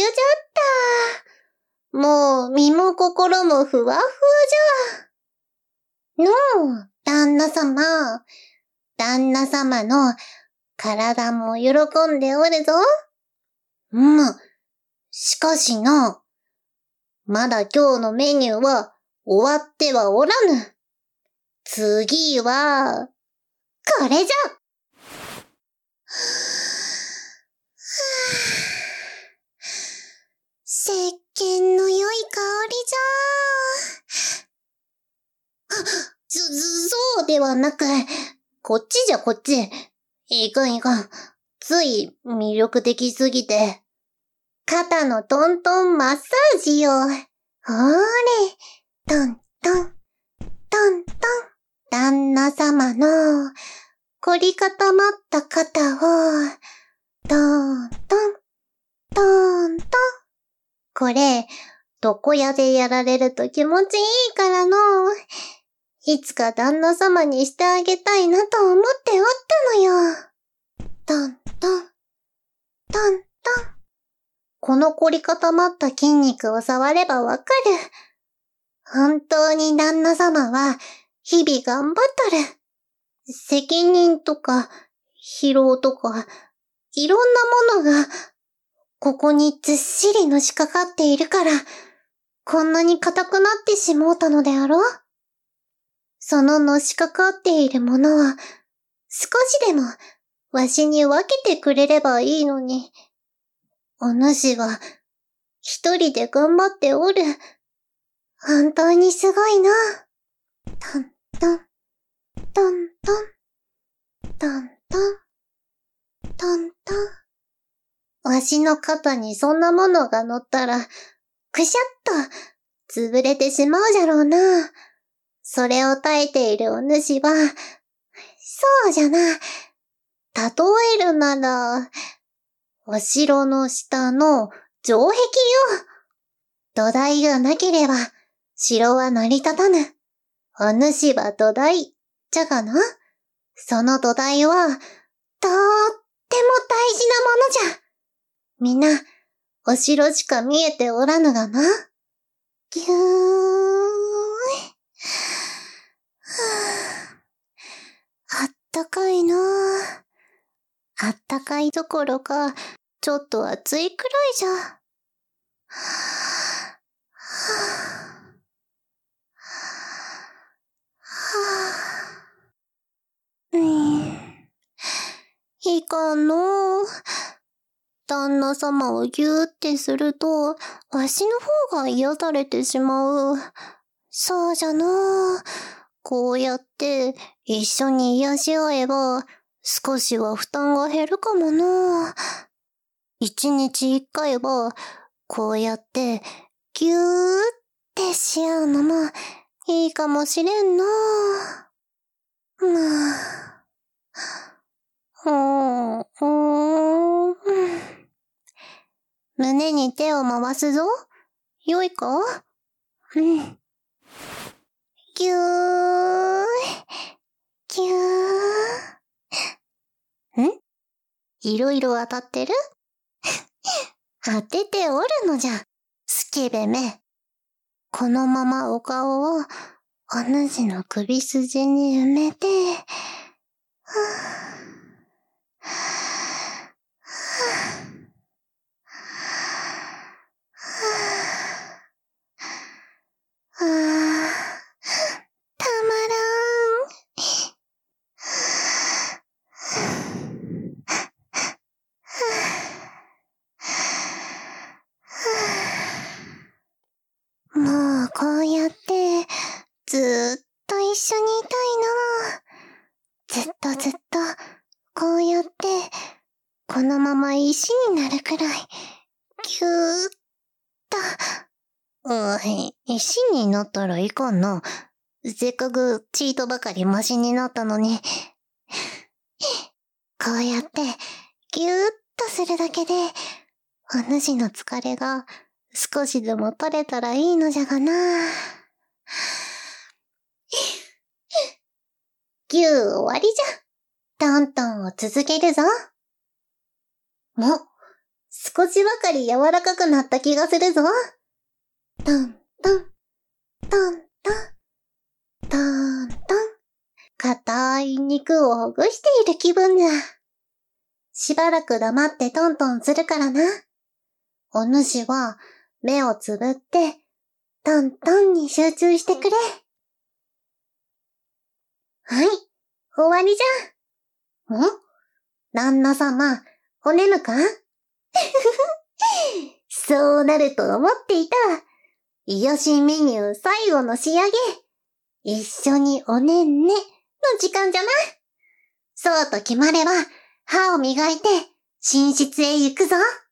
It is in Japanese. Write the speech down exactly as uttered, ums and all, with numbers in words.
じゃった。もう身も心もふわふわじゃ。のう、旦那様。旦那様の体も喜んでおるぞ。うむ。しかしな、まだ今日のメニューは終わってはおらぬ。次は、これじゃ。石鹸の良い香りじゃ。そ、そうではなく、こっちじゃこっち。いかんいかん。つい魅力的すぎて。肩のトントンマッサージよ。ほーれ。トントン、トントン。旦那様の凝り固まった肩を、トントン、トントン。これ、床屋でやられると気持ちいいからの。いつか旦那様にしてあげたいなと思っておったのよ。トントン、トントン。この凝り固まった筋肉を触ればわかる。本当に旦那様は日々頑張っとる。責任とか疲労とかいろんなものがここにずっしりのしかかっているからこんなに硬くなってしもうたのであろう。そののしかかっているものは少しでもわしに分けてくれればいいのに。お主は一人で頑張っておる。本当にすごいな。トントン、トントン、トントン、トントン。わしの肩にそんなものが乗ったら、くしゃっと潰れてしまうじゃろうな。それを耐えているお主は、そうじゃな。例えるなら、お城の下の城壁よ。土台がなければ、城は成り立たぬ。お主は土台、じゃがな。その土台は、とーっても大事なものじゃ。みんな、お城しか見えておらぬがな。ぎゅー。あったかいな。あったかいどころか、ちょっと暑いくらいじゃ。うん。いかんのう。旦那様をぎゅーってすると、わしの方が癒されてしまう。そうじゃな。こうやって一緒に癒し合えば、少しは負担が減るかもな。一日一回は、こうやってぎゅーってし合うのもいいかもしれんな。まあ。うーん、うーん。胸に手を回すぞ。よいか？うん。ぎゅー。ぎゅー。ん？いろいろ当たってる？当てておるのじゃ、スケベめ。このままお顔を、お主の首筋に埋めて、はぁ、ああ、たまらん。もうこうやってずーっと一緒にいたいな。ずっとずっとこうやってこのまま石になるくらいぎゅーっと。おい、石になったらいかんな。せっかくチートばかりマシになったのに。こうやってぎゅーっとするだけでお主の疲れが少しでも取れたらいいのじゃがな。ぎゅー終わりじゃ。トントンを続けるぞ。も、 少しばかり柔らかくなった気がするぞ。トントン、トントン、トントン。硬い肉をほぐしている気分じゃ。しばらく黙ってトントンするからな。お主は目をつぶって、トントンに集中してくれ。はい、終わりじゃ。ん？旦那様、おねむか？そうなると思っていた。癒しメニュー最後の仕上げ。一緒におねんねの時間じゃな。そうと決まれば、歯を磨いて寝室へ行くぞ。